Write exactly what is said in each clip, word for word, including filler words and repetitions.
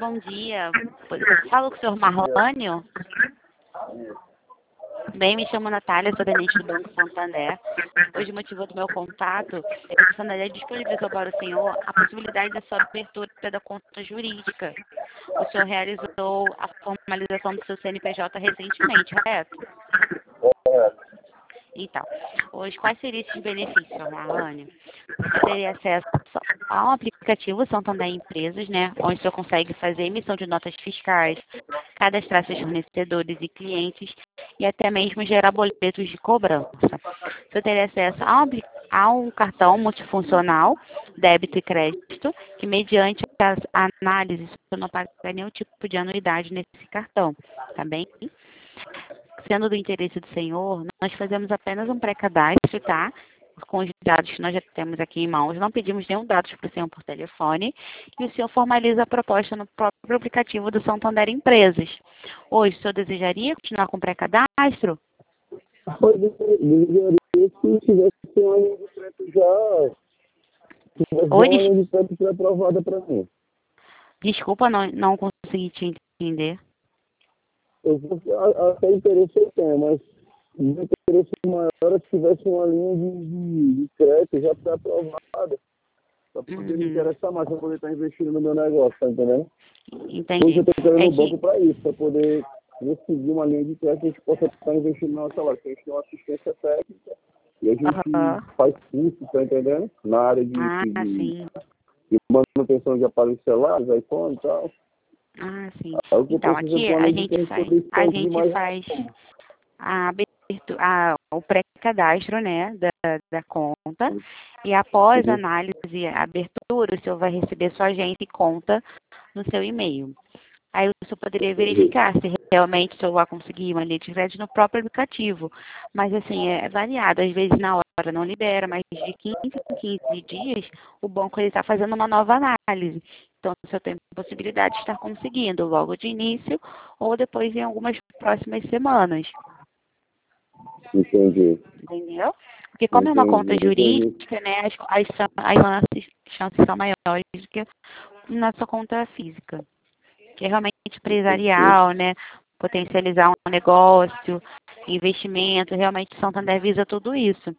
bom dia. Falo com o senhor Marlânio. Bem, me chamo Natália, sou tenente do Banco Santander. Hoje o motivo do meu contato é que o Santander disponibilizou para o senhor a possibilidade da sua abertura da conta jurídica. O senhor realizou a formalização do seu C N P J recentemente, correto? Então, hoje, quais seriam esses benefícios, senhor Marlânio? Você teria acesso a um aplicativo Santander Empresas, né, onde o senhor consegue fazer emissão de notas fiscais, cadastrar seus fornecedores e clientes e até mesmo gerar boletos de cobrança. O senhor teria acesso a um, a um cartão multifuncional, débito e crédito, que mediante as análises, o senhor não paga nenhum tipo de anuidade nesse cartão, tá bem? Sendo do interesse do senhor, nós fazemos apenas um pré-cadastro, tá? Com os dados que nós já temos aqui em mãos, não pedimos nenhum dados para o senhor por telefone, e o senhor formaliza a proposta no próprio aplicativo do Santander Empresas. Hoje, o senhor desejaria continuar com o pré-cadastro? Pois desejaria se tivesse uma linha de crédito já, se tivesse Oi, uma des... linha de crédito já aprovada para mim. Desculpa, não, não consegui te entender. Eu vou, até interesse eu tenho, mas o interesse maior é se tivesse uma linha de, de, de crédito já pré-aprovada, para poder me Uhum. interessar mais, para poder estar investindo no meu negócio, tá entendendo? Entendi. Hoje eu estou querendo É o banco que... para isso, para poder conseguir uma linha de crédito que a gente possa estar investindo na nossa loja. A gente tem uma assistência técnica e a gente Uhum. faz curso, tá entendendo? Na área de, Ah, de, sim. de manutenção de aparelhos celulares, iPhone e tal. Ah, sim. Aí eu estou Então, precisando aqui de uma a linha de gente crédito para faz, poder a expandir gente mais. faz a abertura, a, o pré-cadastro, né, da, da conta, e após a Uhum. análise e a abertura, o senhor vai receber sua agência e conta no seu e-mail. Aí o senhor poderia verificar se realmente o senhor vai conseguir uma linha de crédito no próprio aplicativo. Mas, assim, é variado. Às vezes, na hora não libera, mas de quinze em quinze dias, o banco está fazendo uma nova análise. Então, o senhor tem possibilidade de estar conseguindo logo de início ou depois em algumas próximas semanas. Entendi. Entendeu? Porque como é uma conta Entendi, entendi. jurídica, né, as, as, as chances, chances são maiores do que na sua conta física. Que é realmente empresarial, né? Potencializar um negócio, investimento, realmente Santander visa tudo isso.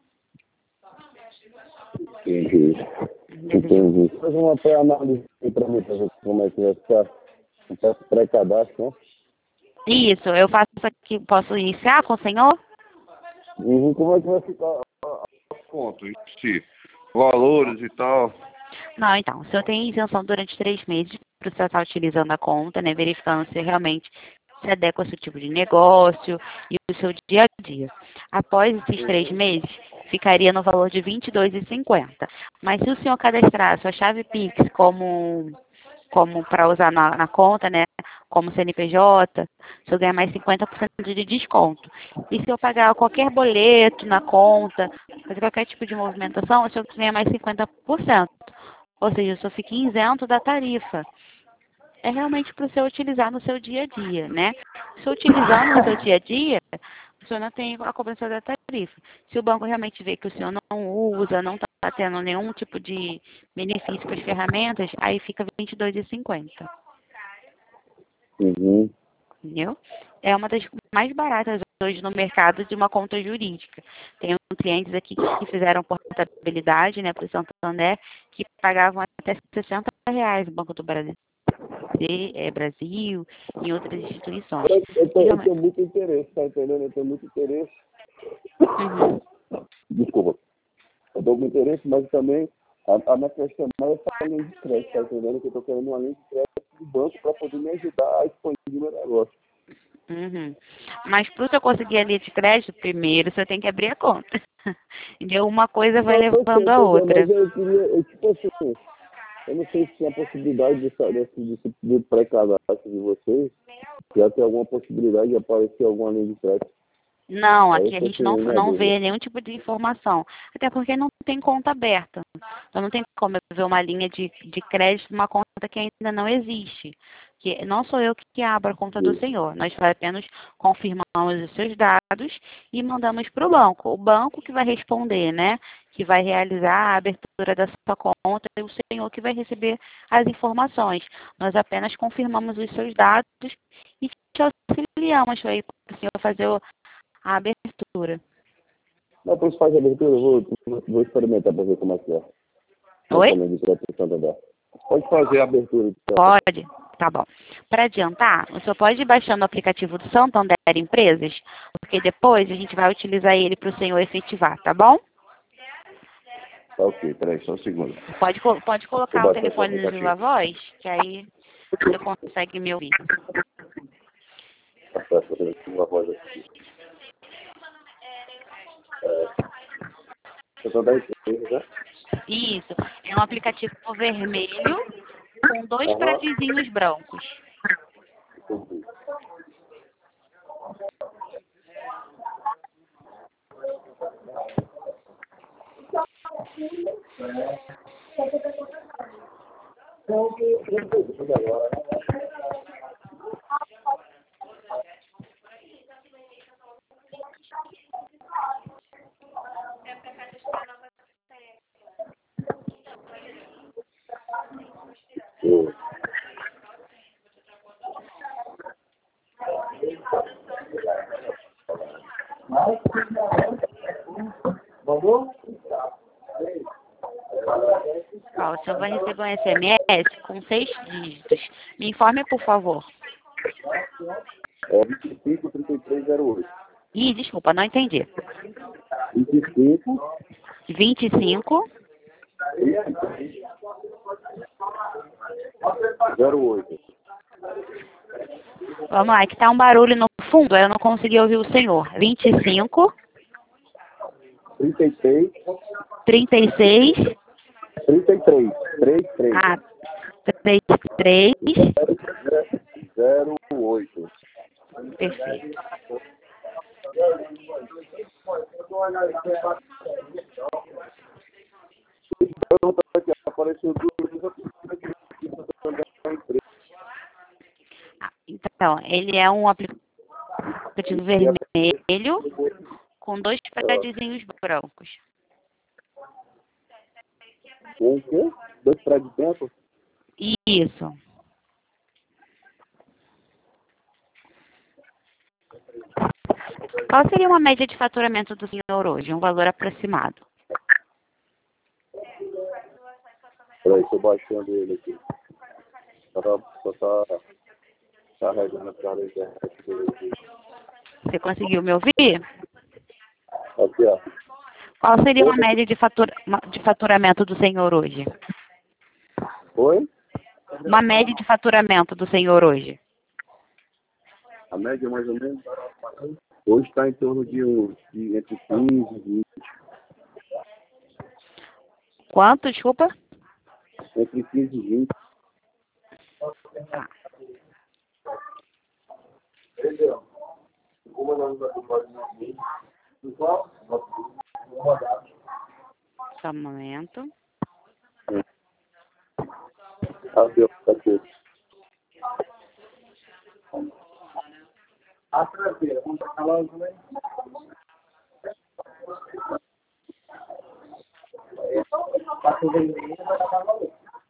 Entendi. Desejo. Entendi. Faz uma pré-análise para mim, para ver como é que vai ficar. Um pré-cadastro, né? Isso, eu faço aqui, posso iniciar com o senhor? Uhum. Como é que vai ficar as contas em si? Valores e tal. Não, então, o senhor tem isenção durante três meses para o senhor estar utilizando a conta, né? Verificando se realmente se adequa ao seu tipo de negócio e o seu dia a dia. Após esses três meses, ficaria no valor de vinte e dois reais e cinquenta centavos. Mas se o senhor cadastrar a sua chave Pix como, como para usar na, na conta, né? Como C N P J, o senhor ganha mais cinquenta por cento de desconto. E se eu pagar qualquer boleto na conta, fazer qualquer tipo de movimentação, o senhor ganha mais cinquenta por cento. Ou seja, o senhor fica isento da tarifa. É realmente para o senhor utilizar no seu dia a dia, né? Se o senhor utilizando no seu dia a dia, o senhor não tem a cobrança da tarifa. Se o banco realmente vê que o senhor não usa, não está tendo nenhum tipo de benefício com as ferramentas, aí fica vinte e dois reais e cinquenta centavos. Uhum. Entendeu? É uma das mais baratas hoje no mercado de uma conta jurídica. Tem clientes aqui que fizeram portabilidade, né, para o Santander, que pagavam até sessenta reais no Banco do Brasil, é, Brasil e em outras instituições. Eu, eu, E tenho, eu realmente... tenho muito interesse, tá entendendo? Eu tenho muito interesse. Uhum. Desculpa. Eu tenho muito interesse, mas também a, a minha questão mais é essa linha de crédito, tá entendendo? Que eu tô querendo uma linha de crédito do banco para poder me ajudar a expandir meu negócio. Uhum. Mas para o senhor conseguir a linha de crédito, primeiro você tem que abrir a conta. Entendeu? Uma coisa vai Não, eu levando sei, a pois é, outra. mas eu queria, eu, tipo assim, eu não sei se tem a possibilidade desse, desse, desse de pré-cadastro de vocês, já tem alguma possibilidade de aparecer alguma linha de crédito. Não, Aí aqui a eu gente não, tenho uma não dúvida. vê nenhum tipo de informação. Até porque não tem conta aberta. Então não tem como eu ver uma linha de, de crédito numa conta que ainda não existe. que não sou eu que abro a conta do senhor. Nós apenas confirmamos os seus dados e mandamos para o banco. O banco que vai responder, né? Que vai realizar a abertura da sua conta e o senhor que vai receber as informações. Nós apenas confirmamos os seus dados e te auxiliamos aí para o senhor fazer a abertura. Não, pois faz a abertura, eu vou, vou, vou experimentar para ver como é que é. Oi? Pode fazer a abertura. Pode. Tá bom. Para adiantar, o senhor pode ir baixando o aplicativo do Santander Empresas, porque depois a gente vai utilizar ele para o senhor efetivar, tá bom? Tá ok, peraí, só um segundo. Pode, pode colocar o telefone no Viva Voz, que aí você consegue me ouvir. Uma voz aqui. Santander Empresas, né? Isso. É um aplicativo vermelho com dois Aham. pratezinhos brancos. Mandou? Ó, o senhor vai receber um S M S com seis dígitos. Me informe, por favor. É vinte e cinco, trinta e três, zero oito. Ih, desculpa, não entendi. vinte e cinco, vinte e cinco, zero oito. vamos lá, que tá um barulho no fundo, eu não consegui ouvir o senhor. vinte e cinco, trinta e seis, trinta e seis, trinta e três, trinta e três. ah, trinta e três, zero oito. perfeito. Apareceu duas Ah, então, ele é um aplicativo vermelho com dois padezinhos brancos. um quê? Dois para de dentro? Isso. Qual seria uma média de faturamento do senhor hoje? Um valor aproximado? Peraí, estou baixando ele aqui. Só tá, só tá carregando para a internet dele aqui. Você conseguiu me ouvir? Aqui, ó. Qual seria uma média de, fatura, de faturamento do senhor hoje? Oi? Uma média de faturamento do senhor hoje? A média mais ou menos. Hoje está em torno de, uns- de entre quinze e vinte. Quanto, desculpa? Entre quinze e vinte. Tá. Só um momento. Aqui, ó, aqui. A traseira, vamos para lá também. Passa o vermelho, vai dar valor.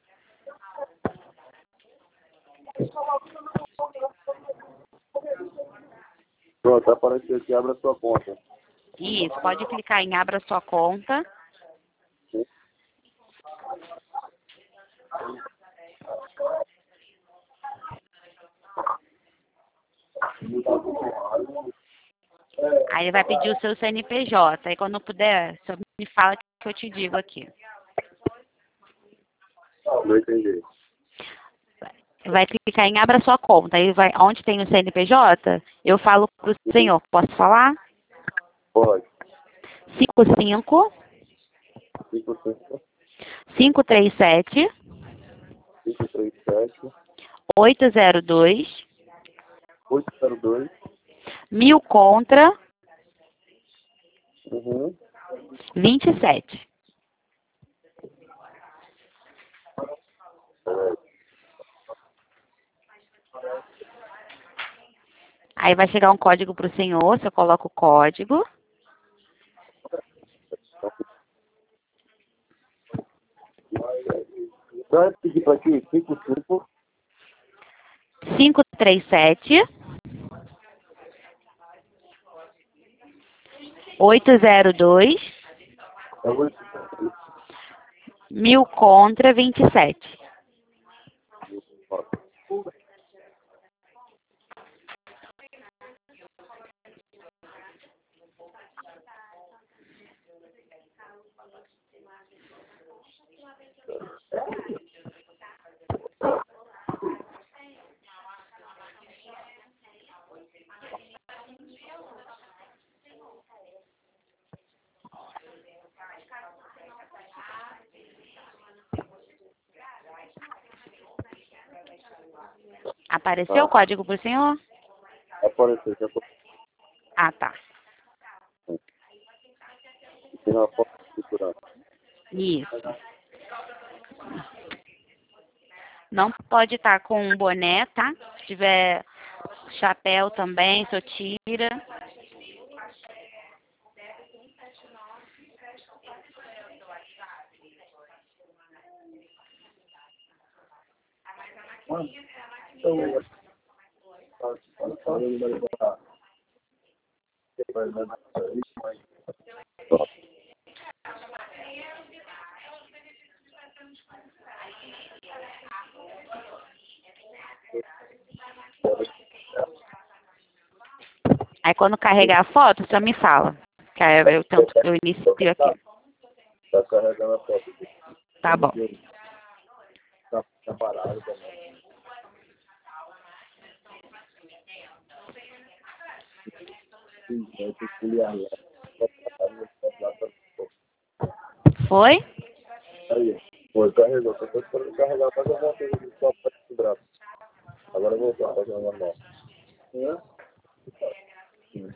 Pronto, apareceu aqui, abre a sua conta. Isso, pode clicar em abra sua conta. Aí vai pedir o seu C N P J. Aí quando puder, você me fala que eu te digo aqui. Não entendi. Vai clicar em abra sua conta. Aí vai, onde tem o C N P J, eu falo para o senhor. Posso falar? Pode. cinco cinco, cinco cinco, cinco três sete, cinco três sete, oito zero dois, oito zero dois. mil contra Uhum. vinte e sete. Aí vai chegar um código para o senhor, você coloca o código. Vai pedir para aqui, cinco cinco. cinco três sete, oito zero dois, mil contra vinte e sete. Apareceu Ah. o código para o senhor? Apareceu, já Ah, tá. tem uma foto estruturada. Isso. Não pode estar com um boné, tá? Se tiver chapéu também, só tira. Aí quando carregar a foto, só me fala. Que aí eu tento, eu inicio aqui. Tá carregando a foto aqui. Tá bom. Tá, tá parado também. Sim, vai ter que ligar lá. Foi? Aí, foi, carregou. Tô esperando carregar mais alguma coisa de só para o braço. Agora eu vou voltar, fazer uma normal. É? Sim.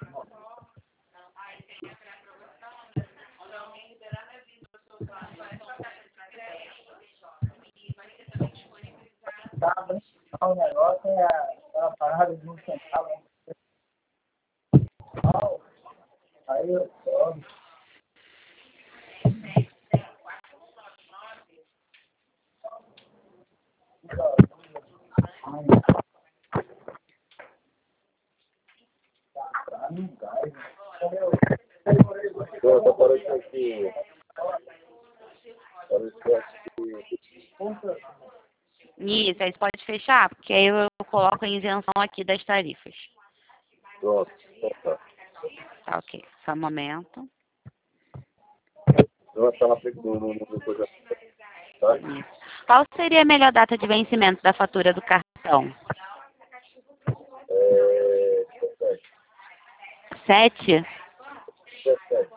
O negócio é aquela parada de um centavo. Aí eu sobe. Pronto, apareceu aqui. Apareceu aqui. Isso, aí você pode fechar, porque aí eu coloco a isenção aqui das tarifas. Pronto, então tá. Tá, ok. Só um momento. Eu vou falar para no, no, no projeto. Tá? Isso. Qual seria a melhor data de vencimento da fatura do cartão? É. dezessete. Sete? dezessete.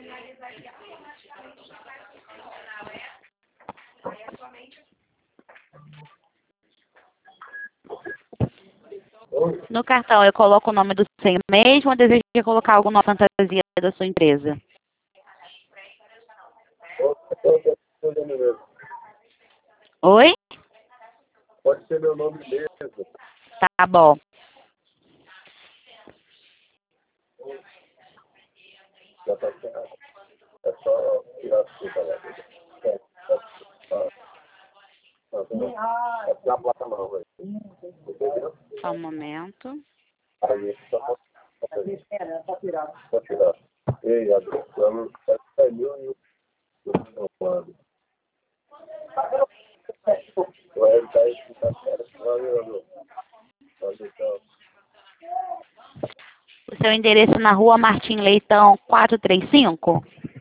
No cartão eu coloco o nome do senhor mesmo ou deseja colocar alguma fantasia da sua empresa? Oi? Pode ser meu nome mesmo. Tá bom. Já tá certo. É só tirar a fita lá. É, tá. É porque a placa não, velho. Entendeu? Só um momento. Aí, só pode É, tá tirado. só tirar. Ei, Adriano, é mil e um. Não pode. Vai tá aí, tá certo. Valeu, Adriano. Valeu, tchau. O seu endereço na rua Martim Leitão quatrocentos e trinta e cinco?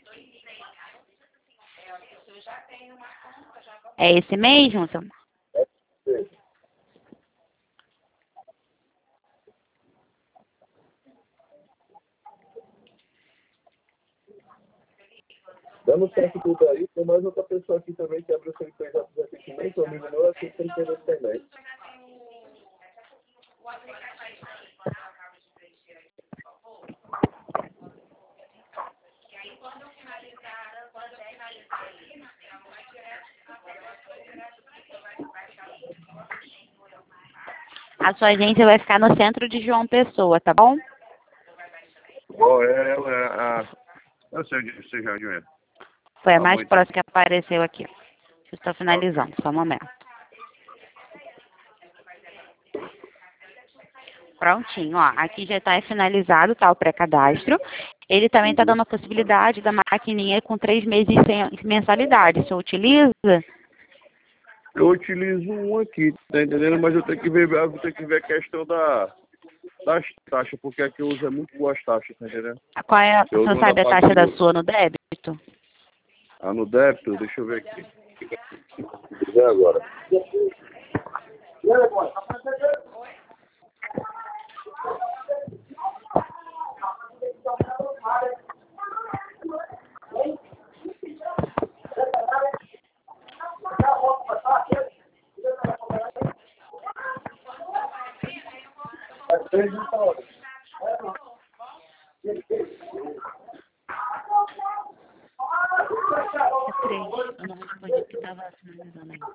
É esse mesmo, seu? Dando certo tudo aí, tem mais outra pessoa aqui também que abriu seu C P F recentemente, um amigo meu, aqui que tem interesse também. A sua agência vai ficar no centro de João Pessoa, tá bom? Qual é ela? É a... Eu sei onde você já é. Foi a Tá mais muito. próxima que apareceu aqui. Eu estou finalizando, só um momento. Prontinho, ó. Aqui já está finalizado, tá, o pré-cadastro. Ele também está dando a possibilidade da maquininha com três meses sem mensalidade. O senhor utiliza? Eu utilizo um aqui, tá entendendo? Mas eu tenho que ver, eu tenho que ver a questão da, das taxas, porque aqui eu uso é muito boas taxas, tá entendendo? Qual é, o Eu senhor não sabe a pago taxa da no- sua no débito? Ah, no débito, deixa eu ver aqui. Vê agora. É três. Eu não respondi porque estava finalizando aí.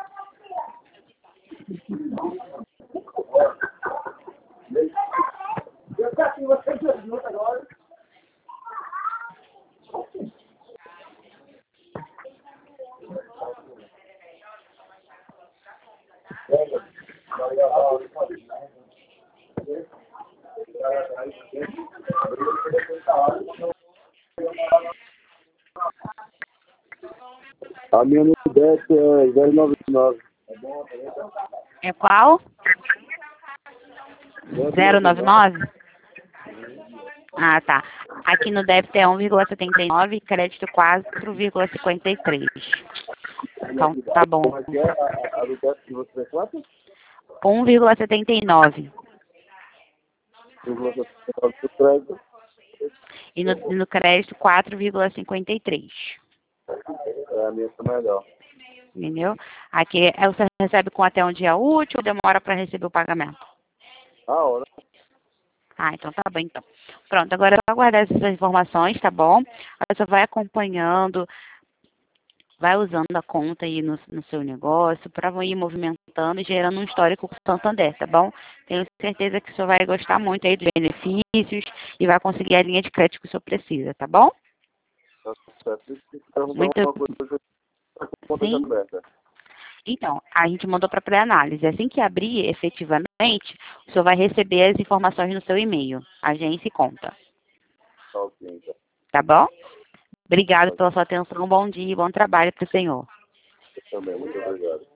A minha no débito é zero nove nove. É qual? zero nove nove? Ah, tá. Aqui no débito é um vírgula setenta e nove, crédito quatro vírgula cinquenta e três. Então, tá bom. Como é que é a, a do débito que você quanto? um vírgula setenta e nove. Do crédito. E no, no crédito quatro vírgula cinquenta e três. É, a minha tá melhor. Entendeu? Aqui é, você recebe com até um dia útil ou demora para receber o pagamento? A hora. Ah, então tá bem, então. Pronto, agora é só aguardar essas informações, tá bom? Você vai acompanhando, vai usando a conta aí no, no seu negócio para ir movimentando e gerando um histórico com o Santander, tá bom? Tenho certeza que o senhor vai gostar muito aí dos benefícios e vai conseguir a linha de crédito que o senhor precisa, tá bom? Tá certo. Se perguntar Muito. alguma coisa, eu tô com a conta Sim. aberta. Então, a gente mandou para pré-análise. Assim que abrir, efetivamente, o senhor vai receber as informações no seu e-mail. Agência e conta. Tá ok, então. Tá bom? Obrigado pela sua atenção. Bom dia e bom trabalho para o senhor. Eu também, muito obrigado.